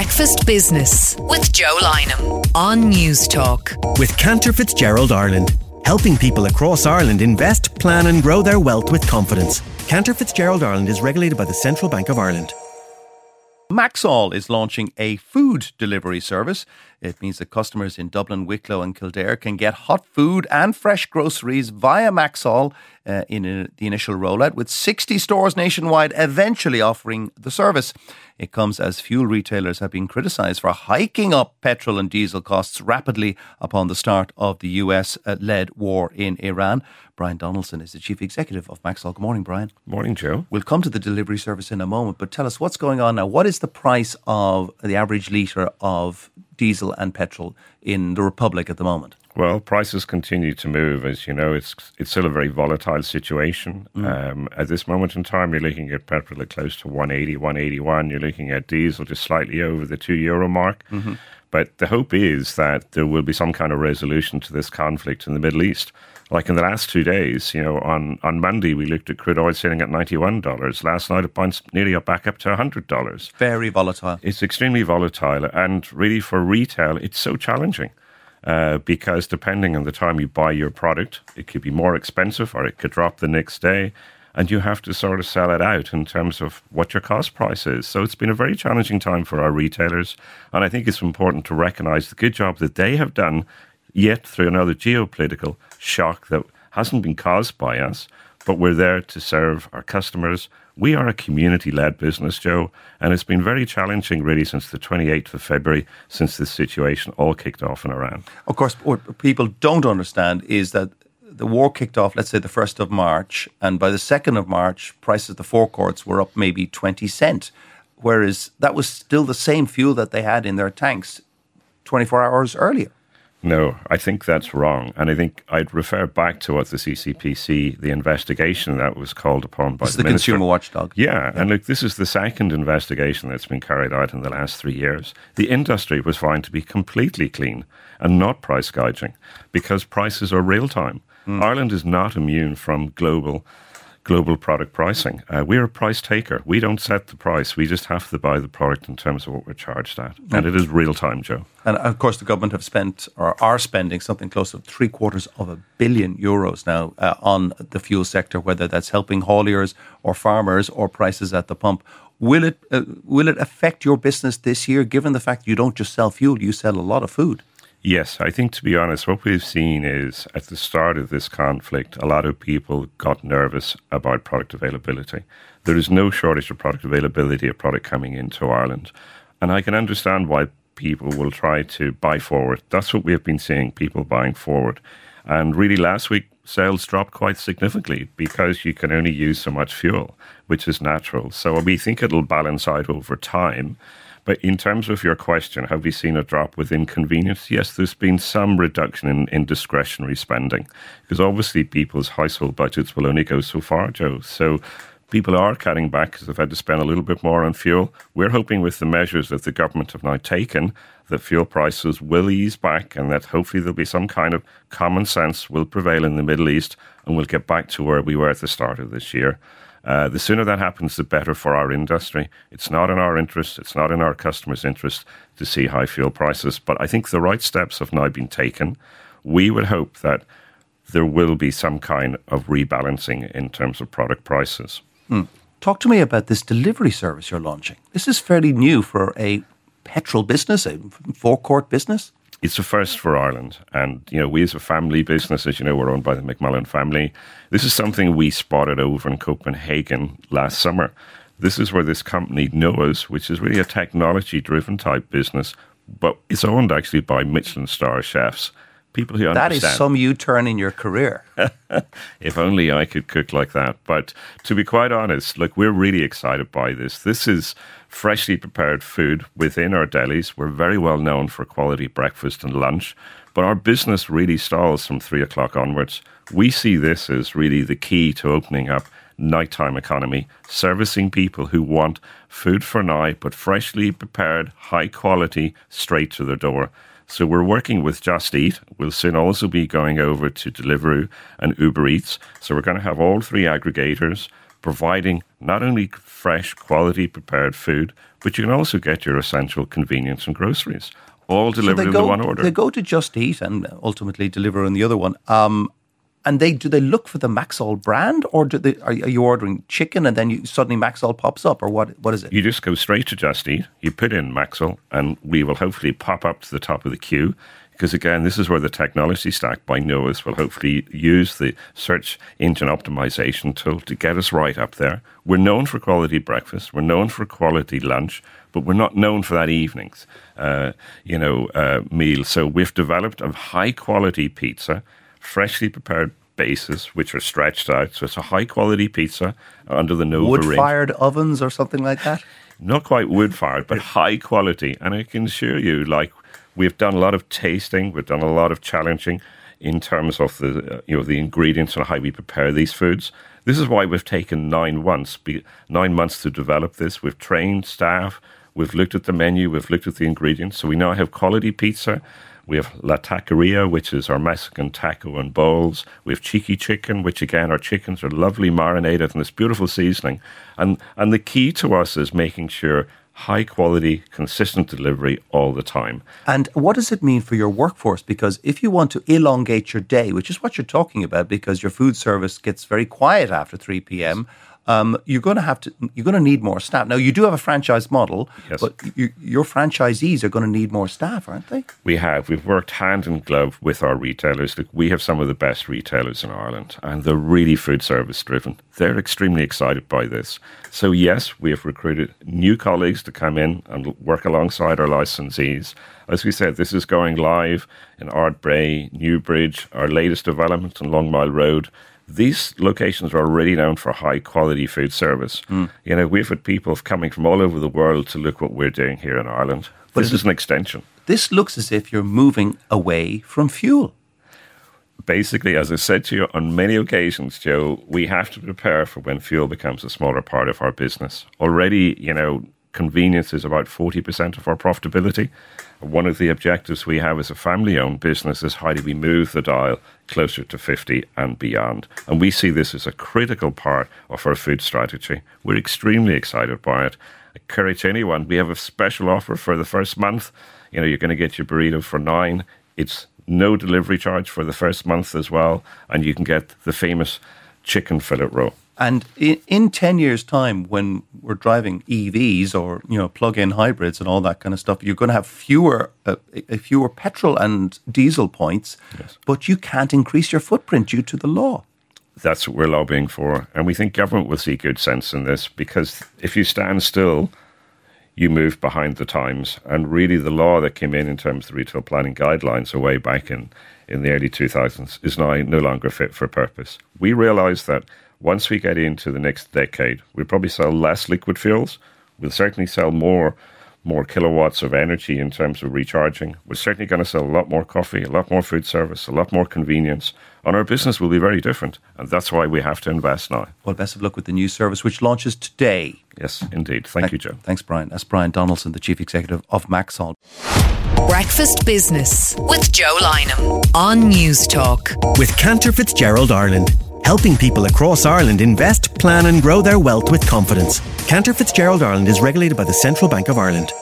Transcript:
Breakfast Business with Joe Lynham on News Talk. With Cantor Fitzgerald Ireland, helping people across Ireland invest, plan and grow their wealth with confidence. Cantor Fitzgerald Ireland is regulated by the Central Bank of Ireland. Maxall is launching a food delivery service. It means that customers in Dublin, Wicklow and Kildare can get hot food and fresh groceries via Maxall in the initial rollout, with 60 stores nationwide eventually offering the service. It comes as fuel retailers have been criticised for hiking up petrol and diesel costs rapidly upon the start of the US-led war in Iran. Brian Donaldson is the Chief Executive of Maxall. Good morning, Brian. Morning, Joe. We'll come to the delivery service in a moment, but tell us what's going on now. What is the price of the average litre of diesel and petrol in the Republic at the moment? Well, prices continue to move. As you know, it's still a very volatile situation. At this moment in time, you're looking at petrol at close to 180, 181. You're looking at diesel just slightly over the €2 mark. Mm-hmm. But the hope is that there will be some kind of resolution to this conflict in the Middle East. Like in the last 2 days, you know, on Monday, we looked at crude oil sitting at $91. Last night, it bounced nearly back up to $100. Very volatile. It's extremely volatile. And really for retail, it's so challenging. Because depending on the time you buy your product, it could be more expensive or it could drop the next day, and you have to sort of sell it out in terms of what your cost price is. So it's been a very challenging time for our retailers, and I think it's important to recognise the good job that they have done, yet through another geopolitical shock that hasn't been caused by us, but we're there to serve our customers. We are a community-led business, Joe, and it's been very challenging really since the 28th of February, since this situation all kicked off in Iran. Of course, what people don't understand is that the war kicked off, let's say, the 1st of March, and by the 2nd of March, prices at the forecourts were up maybe 20 cents, whereas that was still the same fuel that they had in their tanks 24 hours earlier. No, I think that's wrong. And I think I'd refer back to what the CCPC, the investigation that was called upon by the Consumer Watchdog. Yeah, and look, this is the second investigation that's been carried out in the last 3 years. The industry was found to be completely clean and not price gouging because prices are real time. Ireland is not immune from global product pricing. We're a price taker. We don't set the price. We just have to buy the product in terms of what we're charged at. And it is real time, Joe. And of course, the government have spent or are spending something close to €750 million now on the fuel sector, whether that's helping hauliers or farmers or prices at the pump. Will it affect your business this year, given the fact you don't just sell fuel, you sell a lot of food? Yes, I think, to be honest, what we've seen is at the start of this conflict, a lot of people got nervous about product availability. There is no shortage of product availability of product coming into Ireland. And I can understand why people will try to buy forward. That's what we have been seeing, people buying forward. And really last week, sales dropped quite significantly because you can only use so much fuel, which is natural. So we think it'll balance out over time. But in terms of your question, have we seen a drop within convenience? Yes, there's been some reduction in discretionary spending because obviously people's household budgets will only go so far, Joe. So people are cutting back because they've had to spend a little bit more on fuel. We're hoping with the measures that the government have now taken that fuel prices will ease back and that hopefully there'll be some kind of common sense will prevail in the Middle East and we'll get back to where we were at the start of this year. The sooner that happens, the better for our industry. It's not in our interest, it's not in our customers' interest to see high fuel prices. But I think the right steps have now been taken. We would hope that there will be some kind of rebalancing in terms of product prices. Talk to me about this delivery service you're launching. This is fairly new for a petrol business, a forecourt business. It's a first for Ireland. And, you know, we as a family business, as you know, we're owned by the McMullen family. This is something we spotted over in Copenhagen last summer. This is where this company, Noah's, which is really a technology-driven type business, but it's owned actually by Michelin star chefs. People who understand. That is some U-turn in your career. If only I could cook like that. But to be quite honest, look, we're really excited by this. This is freshly prepared food within our delis. We're very well known for quality breakfast and lunch, but our business really stalls from 3 o'clock onwards. We see this as really the key to opening up nighttime economy, servicing people who want food for now, but freshly prepared, high quality, straight to their door. So we're working with Just Eat. We'll soon also be going over to Deliveroo and Uber Eats. So we're going to have all three aggregators providing not only fresh, quality prepared food, but you can also get your essential convenience and groceries, all delivered in the one order. They go to Just Eat and ultimately deliver in the other one. And do they look for the Maxall brand, or are you ordering chicken and then suddenly Maxall pops up, or what is it? You just go straight to Just Eat, you put in Maxall, and we will hopefully pop up to the top of the queue. Because again, this is where the technology stack by NOAS will hopefully use the search engine optimization tool to get us right up there. We're known for quality breakfast, we're known for quality lunch, but we're not known for that evenings, meal. So we've developed a high quality pizza, freshly prepared bases, which are stretched out. So it's a high quality pizza under the Nova range. Wood-fired ovens or something like that? Not quite wood-fired, but high quality. And I can assure you, we've done a lot of tasting, we've done a lot of challenging in terms of the ingredients and how we prepare these foods. This is why we've taken 9 months to develop this. We've trained staff, we've looked at the menu, we've looked at the ingredients. So we now have quality pizza. We have La Taqueria, which is our Mexican taco and bowls. We have Cheeky Chicken, which again, our chickens are lovely marinated in this beautiful seasoning. And the key to us is making sure high quality, consistent delivery all the time. And what does it mean for your workforce? Because if you want to elongate your day, which is what you're talking about, because your food service gets very quiet after 3 p.m., you're going to need more staff. Now, you do have a franchise model, yes, but your franchisees are going to need more staff, aren't they? We've worked hand in glove with our retailers. Look, we have some of the best retailers in Ireland, and they're really food service driven. They're extremely excited by this. So yes, we have recruited new colleagues to come in and work alongside our licensees. As we said, this is going live in Ardbray, Newbridge, our latest development on Long Mile Road. These locations are already known for high quality food service. We've had people coming from all over the world to look what we're doing here in Ireland. But this is an extension. This looks as if you're moving away from fuel. Basically, as I said to you on many occasions, Joe, we have to prepare for when fuel becomes a smaller part of our business. Already, convenience is about 40% of our profitability. One of the objectives we have as a family-owned business is how do we move the dial closer to 50 and beyond. And we see this as a critical part of our food strategy. We're extremely excited by it. I encourage anyone, we have a special offer for the first month. You're going to get your burrito for £9. It's no delivery charge for the first month as well. And you can get the famous chicken fillet roll. And in 10 years' time, when we're driving EVs or plug-in hybrids and all that kind of stuff, you're going to have fewer petrol and diesel points, yes, but you can't increase your footprint due to the law. That's what we're lobbying for, and we think government will see good sense in this, because if you stand still, you move behind the times. And really, the law that came in terms of the retail planning guidelines way back in the early 2000s is now no longer fit for purpose. We realise that once we get into the next decade, we'll probably sell less liquid fuels. We'll certainly sell more kilowatts of energy in terms of recharging. We're certainly going to sell a lot more coffee, a lot more food service, a lot more convenience. And our business will be very different. And that's why we have to invest now. Well, best of luck with the new service, which launches today. Yes, indeed. Thank you, Joe. Thanks, Brian. That's Brian Donaldson, the Chief Executive of Maxall. Breakfast Business with Joe Lynham on News Talk. With Cantor Fitzgerald Ireland, helping people across Ireland invest, plan and grow their wealth with confidence. Cantor Fitzgerald Ireland is regulated by the Central Bank of Ireland.